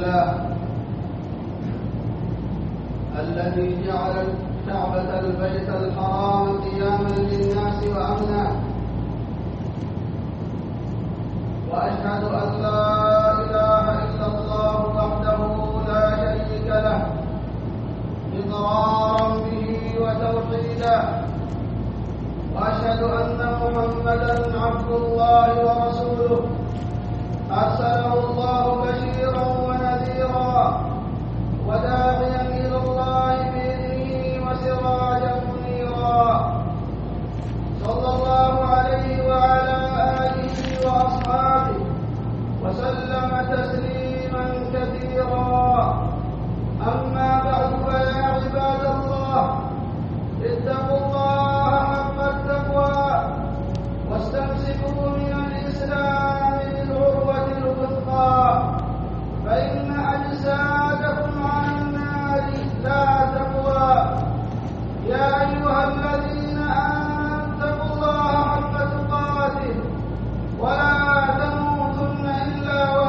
الله الذي جعل الكعبة البيت الحرام قياما للناس وأمنا، وأشهد أن لا إله إلا الله وحده لا شريك له إقرارا به وتوحيدا، وأشهد أن محمدا عبد الله ورسوله أرسله الله بشيرا ونذيرا وداعيا إلى الله بإذنه وسراجا منيرا، صلى الله عليه وعلى آله وأصحابه وسلم تسليما كثيرا. أما بعد، فيا عباد الله، اتقوا الله حق التقوى واستمسكوا من الإسلام بالعروة الوثقى، فإن أجسادكم عن النار لا تقوى. يا أيها الذين آمنوا اتقوا الله حق تقاته ولا تموتن إلا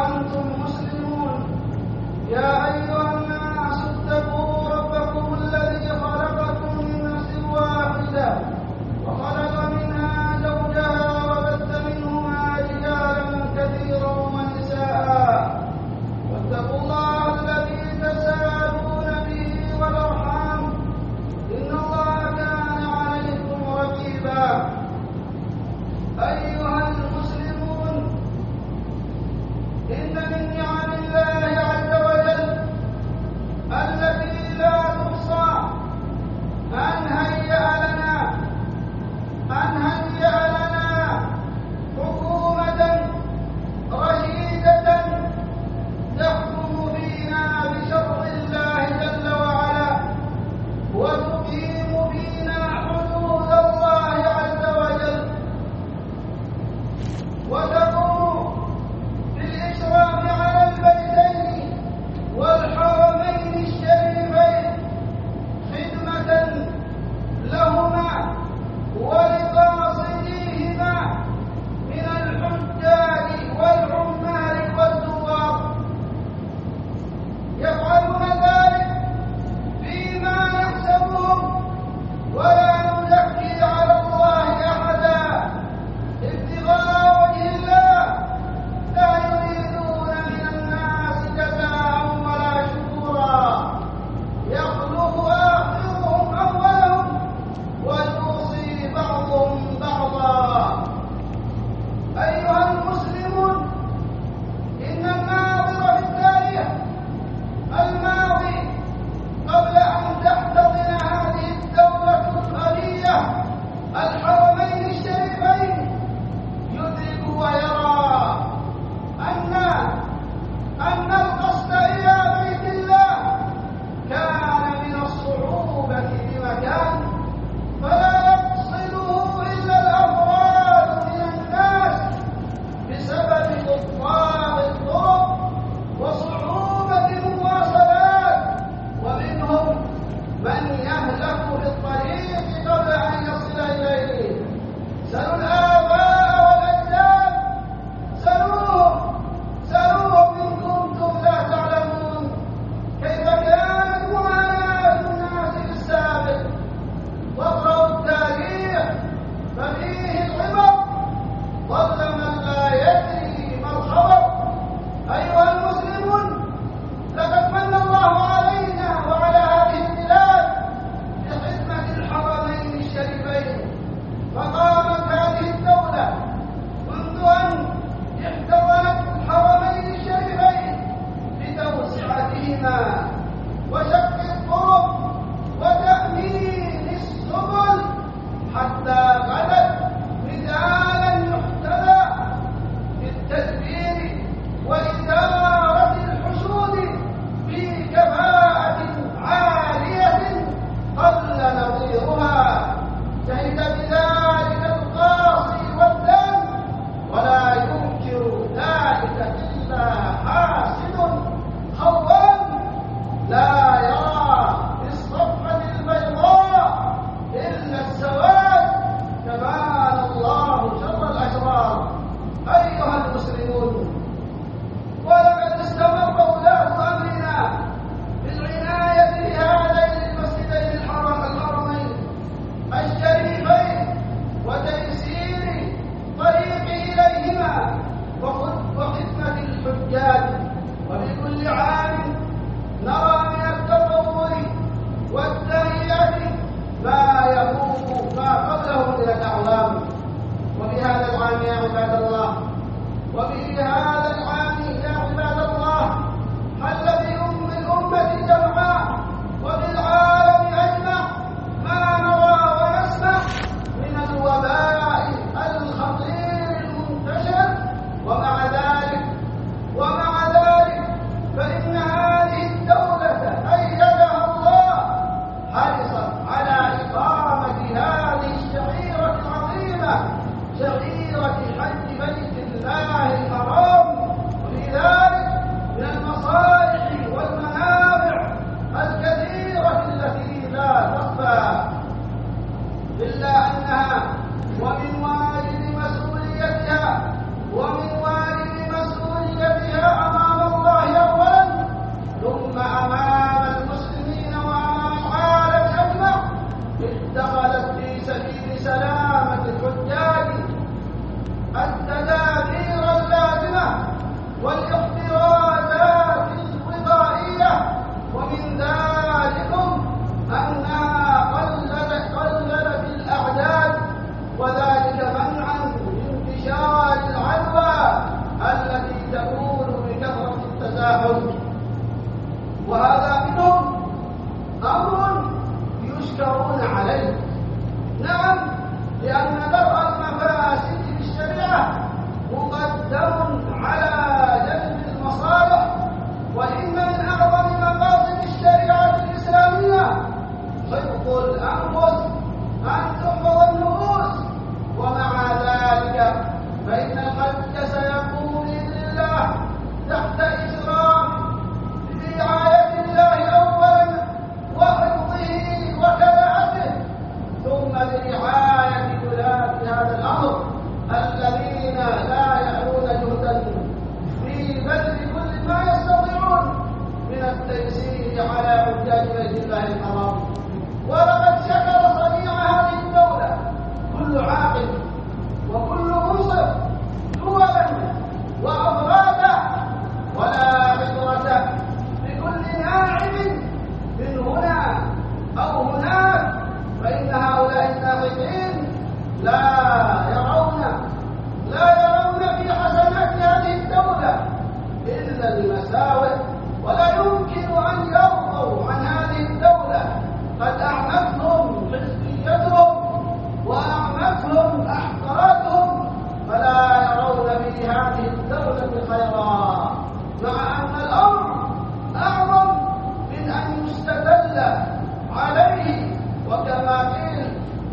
حزن. وهذا منهم أمر يشكرون عليه. نعم، لأن درء المفاسد في الشريعة مقدم على جلب المصالح، وإن من أعظم مقاصد الشريعة الإسلامية صدق الأنفس، أن تحفظ النفوس. ومع ذلك فإن القلب سيقوم بإذن الله تحت إشراف برعاية الله أولا وحفظه وكلاءته، ثم برعاية ولاة هذا الأمر الذين لا يعلون جهدا في بذل كل ما يستطيعون من التيسير على حجاج بيت الله الحرام. ولقد شكر صنيع هذه الدولة كل عاقل وكل منصف دولا وأفرادا، ولا عبرة بكل ناعم من هنا أو هناك، فإن هؤلاء الناقدين لا يرون في حسنات هذه الدولة إلا المساوئ، ولا يمكن أن يرضوا عن هذه الدولة. قد أعمتهم حزبيتهم وأعمتهم أحقادهم، فلا يرون في هذه الدولة خيرا، مع أن الأمر أعظم من أن يستدل عليه. وكما قيل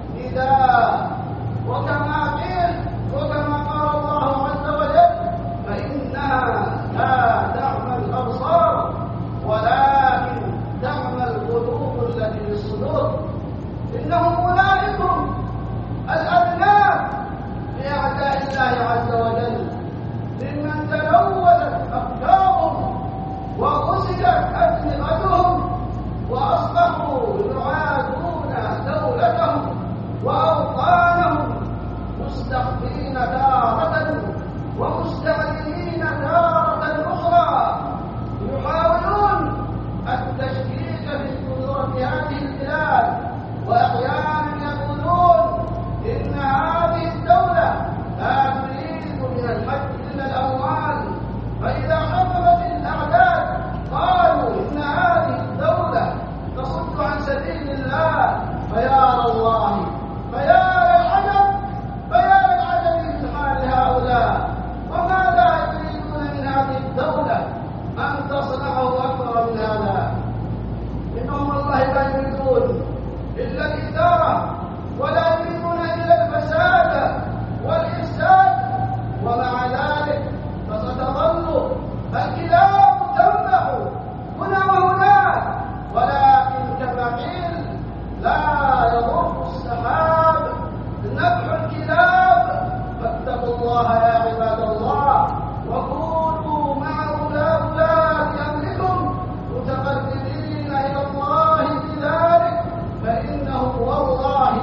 وكما قال الله عز وجل: فإنها لا تعمى الأبصار ولكن تعمى القلوب التي في الصدور. إنهم أولئك الأبناء لأعداء الله عز وجل، ممن تلوثت أفكارهم وغسلت أدمغتهم وأصبحوا يعادون دولتهم وأوطانهم، مستخفين تارة ومستعدين تارة أخرى، يحاولون التشكيك في قدرة هذه البلاد. وأحيانا يقولون إن هذه الدولة لا تريد من الحج إلا الأموال، فإذا خففت الأعداد قالوا إن هذه الدولة تصد عن سبيل الله. فيا الله، فيا للعجب من حال هؤلاء، وماذا يريدون من هذه الدولة أن تصنعه أكثر من هذا؟ إنهم والله لا يريدون إلا الإدارة، ولا يريدون إلا الفساد والإفساد. ومع ذلك فستظل الكلاب تنبح هنا وهناك، ولكن كما قيل: لا يضر السحاب نبح الكلاب. فاتقوا الله يا عباد الله، وكونوا مع ولاة أمركم متقربين إلى الله بذلك، فإنه والله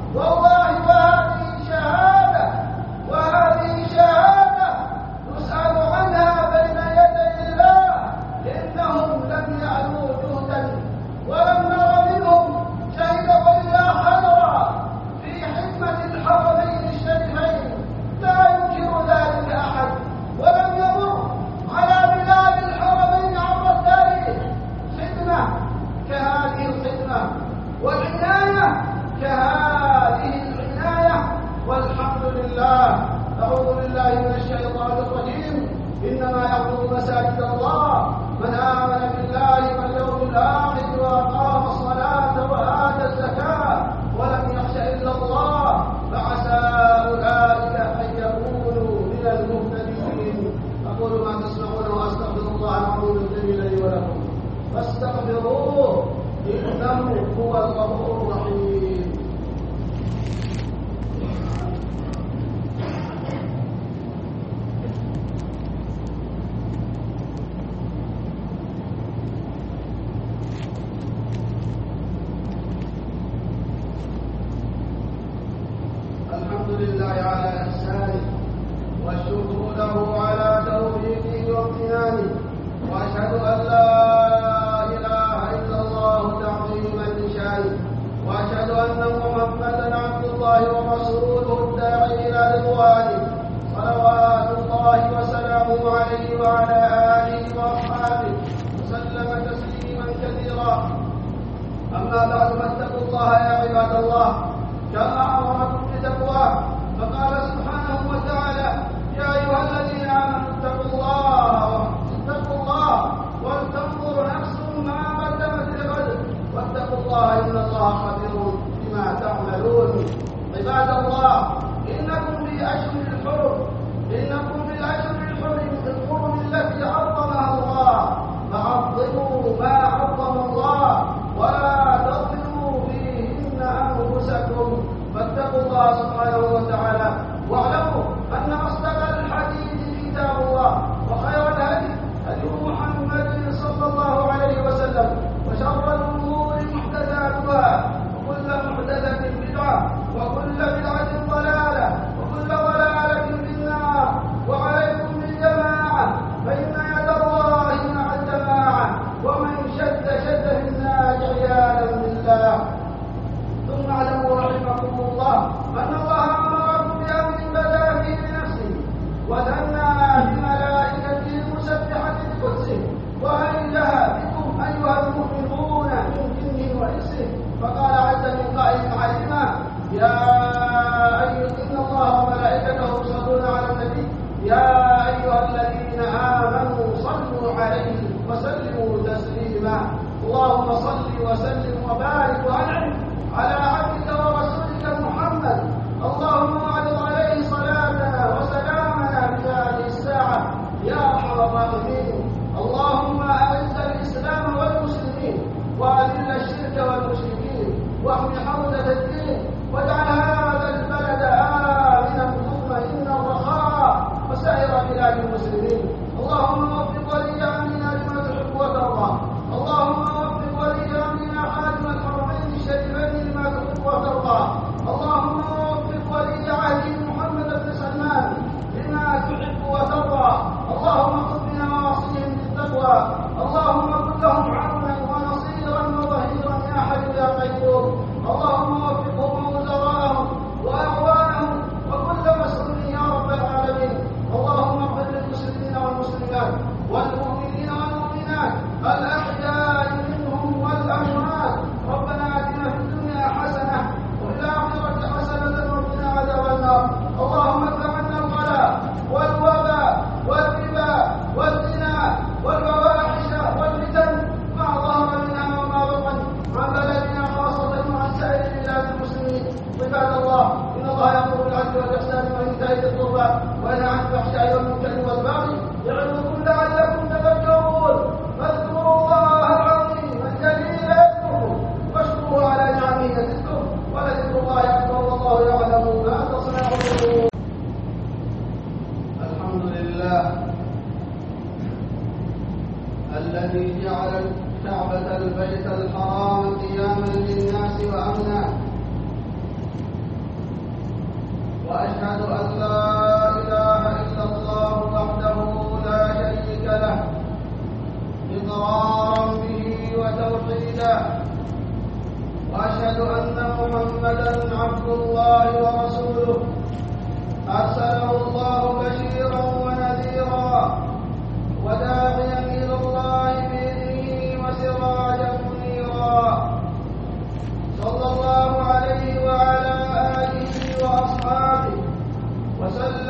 وهذه شهادة نسأل عنها بين يدي الله، إنهم لم يعلوا جهدا ولم نر منهم شهد وإلا خيرا في حكمة الحرمين الشريفين، لا ينكر ذلك أحد. ولم يمر على بلاد الحرمين عبر التاريخ خدمة كهذه الخدمة والعناية كهذه العناية، والحمد لله. أعوذ بالله من الشيطان الرجيم. إنما يعبد مساجد الله من آمن بالله واليوم الآخر وأقام الصلاة وآتى الزكاة ولم يخش إلا الله، فعسى أولئك أن يكونوا من المهتدين. أقول ما تسمعون وأستغفر الله العظيم الجليل لي ولكم فاستغفروه إنه هو الغفور الرحيم. الحمد لله على إحسانه، والشكر له على توفيقه وامتنانه، وأشهد أن لا إله إلا الله تعظيما لشانه، وأشهد أن محمدا عبد الله ورسوله الداعي إلى رضوانه، صلوات الله وسلامه عليه وعلى آله وأصحابه كثيرا. أما بعد فاتقوا الله يا عباد الله كما أمركم بتقواه، فقال سبحانه وتعالى: يا أيها الذين آمنوا اتقوا الله ولتنظر نفس ما قدمت لغد واتقوا الله إن الله خبير بما تعملون. عباد الله، إنكم في أشهر الحرم التي عظمها الله، فعظموا ما عظم الله ولا تظلموا فيهن أنفسكم، فاتقوا الله سبحانه وتعالى. واعلموا أن أصدق الحديث كتاب الله، وخير الهدي هدي محمد صلى الله عليه وسلم، وشر الأمور محدثاتها، وكل محدثة بدعة، وكل بدعة ضلالة، وكل ضلالة في النار. وعليكم بالجماعة، فإن يد الله مع الجماعة، ومن شد في النار عياذا بالله. ثم اعلموا رحمكم الله أن الله أمركم بأمر بدأ فيه بنفسه وثنى بملائكته المسبحة بقدسه، وأيدها بكم أيها المؤمنون من جن وإنس، فقال عز من قائل عليما: إن الله وملائكته يصلون على النبي يا أيها الذين آمنوا صلوا عليه وسلموا تسليما. اللهم صل وسلم وبارك وأنعم على عبدك ورسولك محمد، اللهم أعرض عليه صلاتنا وسلامنا في هذه الساعة يا أرحم الراحمين. اللهم أعز الإسلام والمسلمين، وأذل الشرك والمشركين، واحم حوزة الدين، واجعل هذا البلد آمنا مطمئنا رخاء وسائر بلاد المسلمين. اللهم وفق ولي أمرنا لما تحب وترضى، اللهم وفق ولي أمرنا حاكم الحرمين الشريفين لما تحب وترضى، اللهم وفق ولي عهد محمد بن سلمان لما تحب وترضى، اللهم خذ بنواصيهم بالتقوى، اللهم كن لهم عونا ونصيرا وظهيرا يا حي يا قيوم، اللهم وفقهم ووزراءهم وأعوانهم وكل مسؤول يا رب العالمين. اللهم اغفر للمسلمين والمسلمات والمؤمنين والمؤمنات الأحياء منهم والأموات. ربنا آتنا في الدنيا حسنة وفي الآخرة حسنة وقنا عذاب النار. اللهم ادفع عنا الغلاء والوباء والربا والزنا والفواحش والفتن ما ظهر منها وما بطن عن بلدنا خاصة وعن سائر بلاد المسلمين. عباد الله، إن الله يأمر بالعدل والإحسان وإيتاء ذي القربى وينهى عن الفحشاء والمنكر والبغي يعظكم لعلكم تذكرون. فاذكروا الله العظيم الجليل يذكركم، واشكروه على نعمه يزدكم، ولذكر الله أكبر والله يعلم ما تصنعون. الحمد لله الذي جعل الكعبة البيت الحرام قياما للناس وأمنا، وأشهد أن لا إله إلا الله وحده لا شريك له إقرارا به وتوحيدا، وأشهد أن محمدا عبد الله ورسوله أرسله الله بشيرا ونذيرا وداعيا إلى الله بإذنه وسراجا منيرا، صلى الله عليه وعلى آله وأصحابه وسلم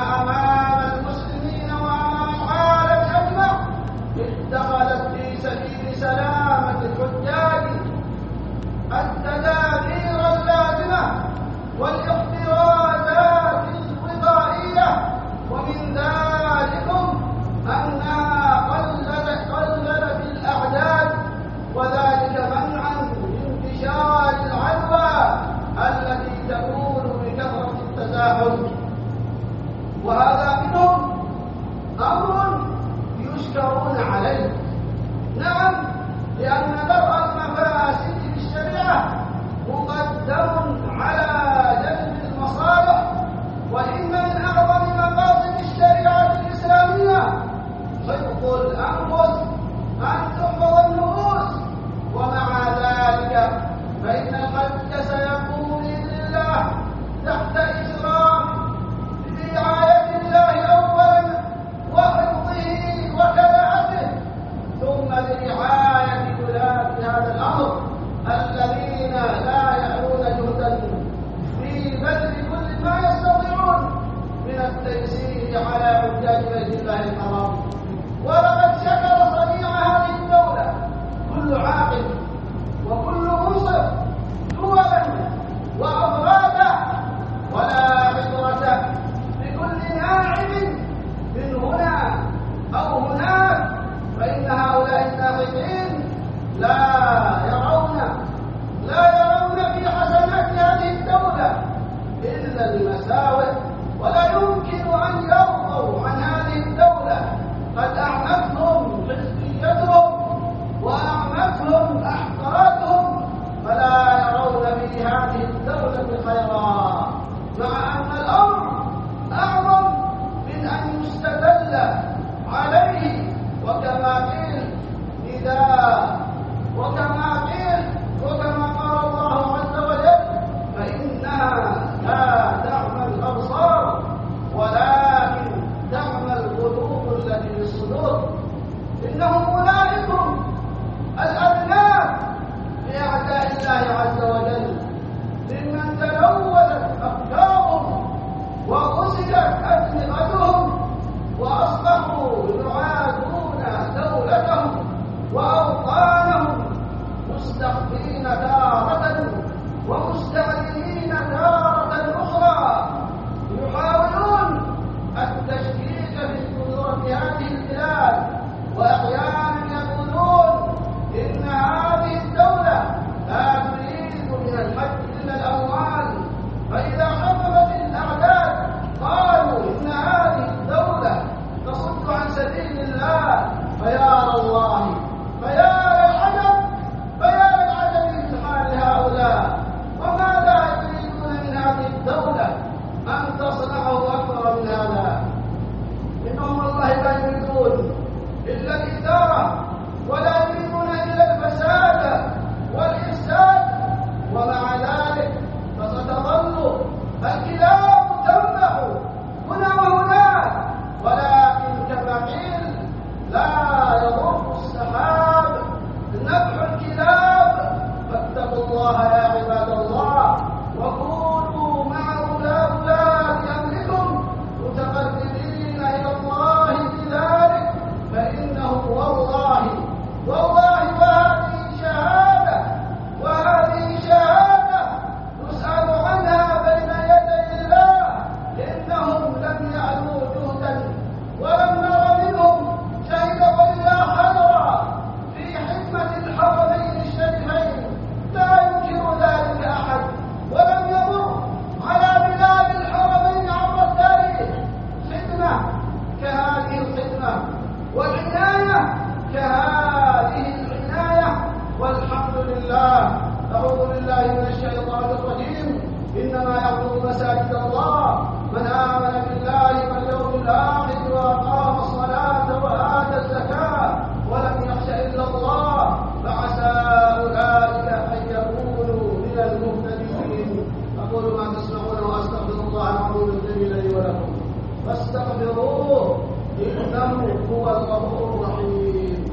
أمام المسلمين وأمام العالم أجمع اتخذت في سبيل سلامة الحجاج التدابير اللازمة والاحترازات الوقائية، ومن ذلكم أنها قللت الأعداد، وذلك منعا من انتشار العدوى التي تكون بكثرة التزاحم. وهذا منهم أمر يشكرون عليه، نعم، لأن درء المفاسد في الشريعة مقدم على جلب المصالح، وإن من أعظم مقاصد الشريعة الإسلامية صدق الأنفس أن تحفظ النفوس، ومع ذلك فإن الحج سيكون بإذن الله تحت إشراف برعاية الله أولا وحفظه وكلاءته، ثم برعاية ولاة هذا الأمر الذين لا يعلون جهدا في بذل كل ما يستطيعون من التيسير على حجاج بيت الله الحرام. ولقد شكر صنيع هذه الدولة كل عاقل وكل منصف دولا وأفرادا، ولا عبرة بكل ناعم من هنا أو هناك، فإن هؤلاء الناقدين لا يرون في حسنات هذه الدولة إلا المساوئ، ولا يمكن أن يرضوا عن هذه الدولة. قد أعمتهم حزبيتهم وأعمتهم أحقاراتهم، فلا يرون في هذه الدولة خيرا، مع أن الأمر أعظم من أن يستدل عليه. وكما قيل وكما قال الله عز وجل: فإنها لا تعمى الأبصار ولكن تعمى القلوب التي في الصدور. إنهم أولئك الأبناء لأعداء الله عز وجل، ممن تلوثت أفكارهم وغسلت أدمغتهم وأصبحوا يعادون دولتهم وأوطانهم، مستخفين تارة ومستعدين تارة أخرى، يحاولون التشكيك في قدرة هذه البلاد، وأحيانا يقولون إن هذه الدولة لا تريد من الحج إلا الأموال، فإذا خففت الأعداد قالوا إن هذه الدولة تصد عن سبيل الله. فيا الله، فيا للعجب من حال هؤلاء، وماذا يريدون من هذه الدولة أن تصنعه أكثر من هذا؟ إنهم والله لا يريدون إلا الإدارة، ولا يريدون إلا الفساد والإفساد، ومع ذلك فستظل الكلاب تنبح هنا وهناك، ولكن كما قيل: لا يضر السحاب نفع الكلاب. فاتقوا الله يا عباد الله، وكونوا مع أولاد أمركم متقربين إلى الله بذلك، فإنه والله وهذه شهادة نسأل عنها بين يدي الله. إنهم لم يعلوا جهدا ولم نر منهم شهد وإلا خيرا في حكمة الحرمين الشريفين، لا ينكر ذلك أحد، ولم يمر على بلاد الحرمين عبر التاريخ خدمة كهذه الخدمة والعناية كهذه العناية، والحمد لله. أعوذ بالله من الشيطان الرجيم. إنما يعبد مساجد الله من آمن بالله واليوم الآخر وأقام الصلاة وآتى الزكاة ولم يخش إلا الله، فعسى أولئك أن يكونوا من المهتدين. أقول ما تسمعون وأستغفر الله العظيم الجليل لي ولكم فاستغفروه إنه هو الغفور الرحيم.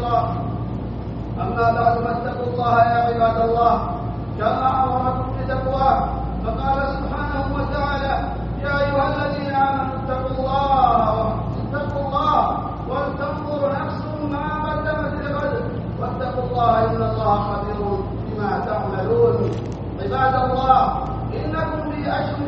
كثيرا. أما بعد فاتقوا الله يا عباد الله كما أمركم بتقواه، فقال سبحانه وتعالى: يا أيها الذين آمنوا اتقوا الله ولتنظر نفس ما قدمت لغد واتقوا الله إن الله خبير بما تعملون. عباد الله، إنكم في أشهر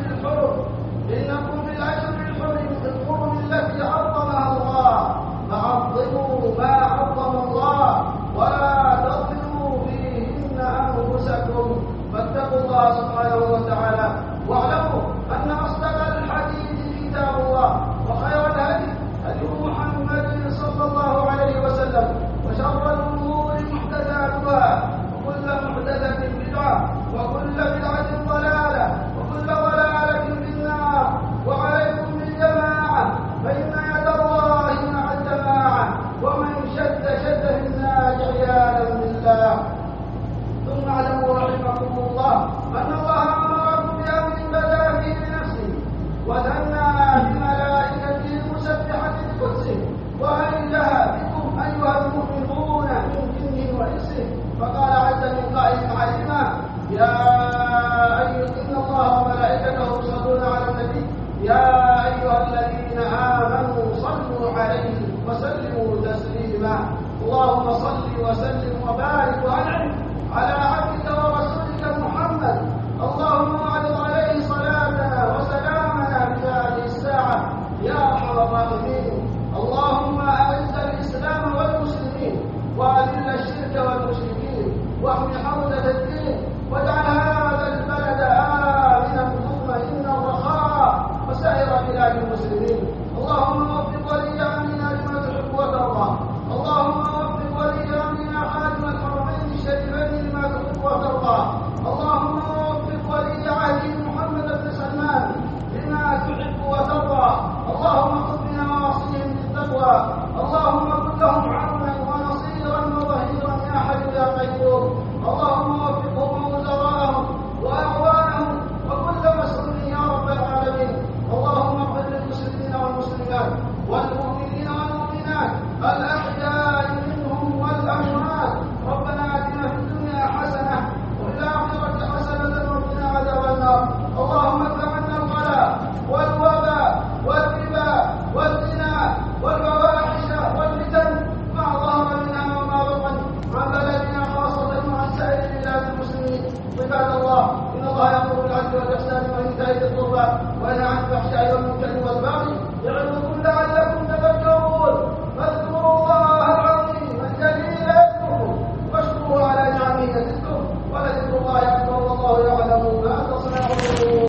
الحرم التي عظمها الله، فعظموا ما عظم الله ولا تظلموا فيهن أنفسكم، فاتقوا الله سبحانه وتعالى. واعلموا أن أصدق الحديث كتاب الله، وخير الهدي هدي محمد صلى الله عليه وسلم، وشر الأمور محدثاتها، وكل محدثة بدعة، وكل بدعة ضلالة، وكل ضلالة في النار. وعليكم بالجماعة، فإن يد الله مع الجماعة، ومن شد في النار عياذا بالله. ثم اعلموا رحمكم الله أن الله أمركم بأمر بدأ فيه بنفسه وثنى بملائكته المسبحة بقدسه، وأنجها بكم أيها المؤمنون من جن وإنس، فقال عز من قائل عليما: إن الله وملائكته يصلون على النبي يا أيها الذين آمنوا صلوا عليه وسلموا تسليما. اللهم صل وسلم وبارك وأنعم على